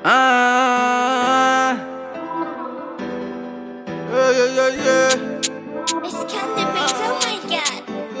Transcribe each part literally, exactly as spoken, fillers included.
Ah, yeah, yeah, yeah, yeah. It's Candy Beats, oh my god.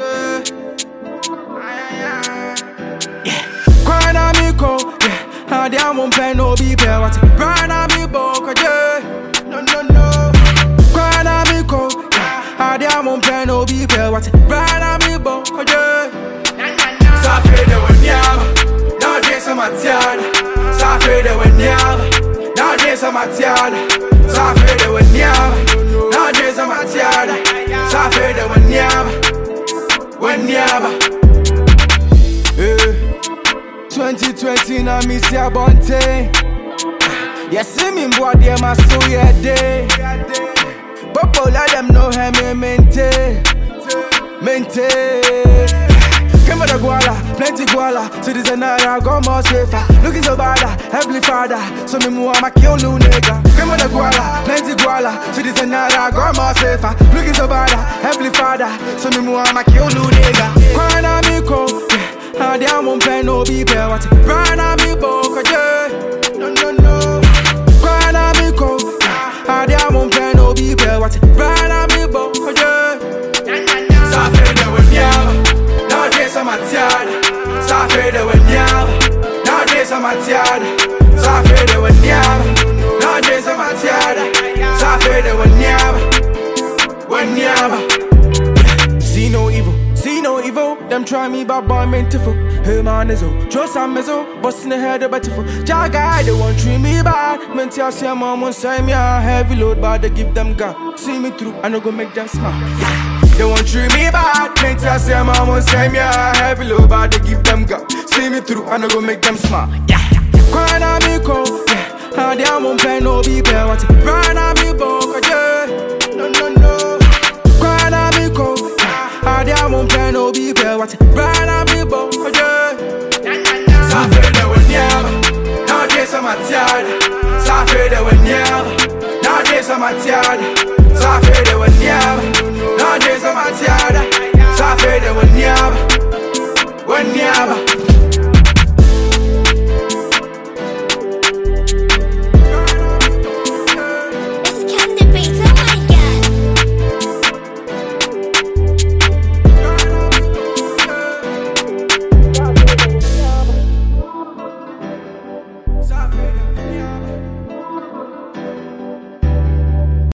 Yeah. Grind on me co, yeah. How they won't pay no be pay what? Grind on me boca, yeah. No, no, no. Grind on me co, yeah. How they won't pay no be pay what? Grind on me boca, yeah. Safede wanyama, now dress on my tiara. Safede wanyama, now dress on my tiara. Safede wanyama, now dress on my tiara. Safede wanyama, wanyama. twenty twenty na me see a bunte. Yes, see me boy there my soul yeah day. Popo let them know how me mente, mente. Came for the guala, plenty guala. Citizen I got more safer. Looking so bad, Heavenly Father. So me move my kill new nigga. Came for the guala, plenty guala. Citizen I got more safer. Looking so bad, Heavenly Father. So me move my kill new nigga. Grind on me co, yeah. How they won't pay no be pay what? Grind on me boca, yeah. No no no. Grind on me co, yeah. How they won't pay no be pay what? Grind on me boca, yeah. Safede wanyama. Matiada, Safede wanyama, now days of Matiada, Safede wanyama, now days of Matiada, Safede wanyama, wanyama. See no evil, see no evil. Them try me, but boy meant to fool. Hey man is oh, trust some is oh, busting the head about for. Jaga, they won't treat me bad. Men tell say mom won't say me a heavy load, but they give them God. See me through, I no go make them smile. They won't treat me bad. Men tell say mom won't say me a heavy load, but they give them God. See me through, I no go make them smile. Yeah, grind on me co, yeah. How they won't pay no be pay what? Grind on me boca, yeah. No no no. Grind on me co, yeah. How they won't pay no be pay what? Grind on me boca, yeah. Safede wanyama, now days of Matiada. Safede wanyama, now days of Matiada. Safede wanyama, now days of Matiada.